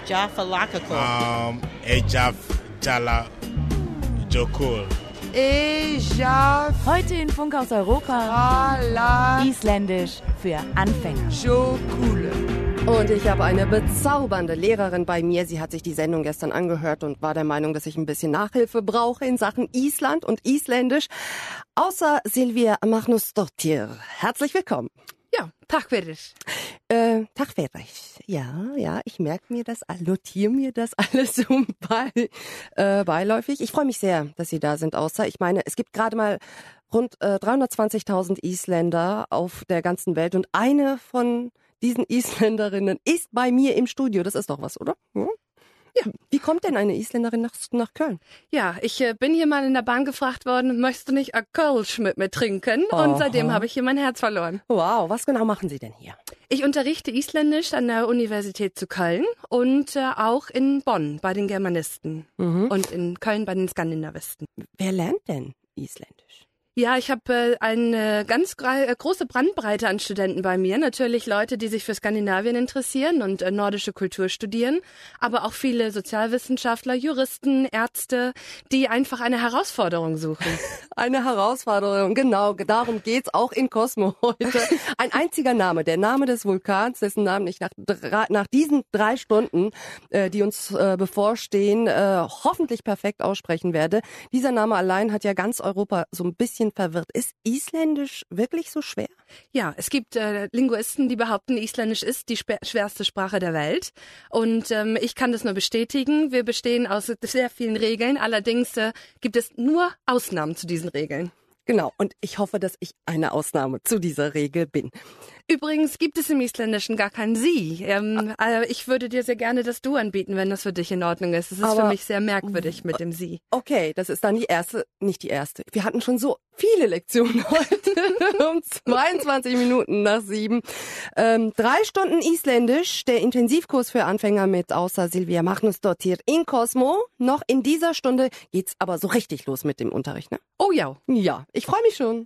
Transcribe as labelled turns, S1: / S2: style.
S1: Jafalakakul.
S2: Ejaf Jala Jokul.
S3: Ejaf
S4: Heute in Funk aus Europa.
S3: Ala
S4: Isländisch für Anfänger.
S3: Jokule.
S5: Und ich habe eine bezaubernde Lehrerin bei mir. Sie hat sich die Sendung gestern angehört und war der Meinung, dass ich ein bisschen Nachhilfe brauche in Sachen Island und Isländisch. Außer Silvia Magnusdóttir. Herzlich willkommen.
S6: Ja, Tag für dich.
S5: Tag für dich. Ja, ich merke mir das, notiere mir das alles so beiläufig. Ich freue mich sehr, dass Sie da sind, Außer. Ich meine, es gibt gerade mal rund 320.000 Isländer auf der ganzen Welt und eine von diesen Isländerinnen ist bei mir im Studio. Das ist doch was, oder? Hm? Ja. Wie kommt denn eine Isländerin nach Köln?
S6: Ja, ich bin hier mal in der Bahn gefragt worden, möchtest du nicht ein Kölsch mit mir trinken? Und seitdem habe ich hier mein Herz verloren.
S5: Wow, was genau machen Sie denn hier?
S6: Ich unterrichte Isländisch an der Universität zu Köln und auch in Bonn bei den Germanisten und in Köln bei den Skandinavisten.
S5: Wer lernt denn Isländisch?
S6: Ja, ich habe eine ganz große Bandbreite an Studenten bei mir. Natürlich Leute, die sich für Skandinavien interessieren und nordische Kultur studieren, aber auch viele Sozialwissenschaftler, Juristen, Ärzte, die einfach eine Herausforderung suchen.
S5: Eine Herausforderung, genau. Darum geht's auch in Cosmo heute. Ein einziger Name, der Name des Vulkans, dessen Namen ich nach diesen 3 Stunden, die uns bevorstehen, hoffentlich perfekt aussprechen werde. Dieser Name allein hat ja ganz Europa so ein bisschen verwirrt. Ist Isländisch wirklich so schwer?
S6: Ja, es gibt Linguisten, die behaupten, Isländisch ist die schwerste Sprache der Welt. Und ich kann das nur bestätigen. Wir bestehen aus sehr vielen Regeln. Allerdings gibt es nur Ausnahmen zu diesen Regeln.
S5: Genau. Und ich hoffe, dass ich eine Ausnahme zu dieser Regel bin.
S6: Übrigens gibt es im Isländischen gar kein Sie. Ich würde dir sehr gerne das Du anbieten, wenn das für dich in Ordnung ist. Es ist für mich sehr merkwürdig mit dem Sie.
S5: Okay, das ist dann nicht die erste. Wir hatten schon so viele Lektionen heute um 22 Minuten nach 7. 3 Stunden Isländisch, der Intensivkurs für Anfänger mit Außer Silvia Magnusdóttir in Cosmo. Noch in dieser Stunde geht's aber so richtig los mit dem Unterricht, ne?
S6: Oh ja.
S5: Ja, ich freue mich schon.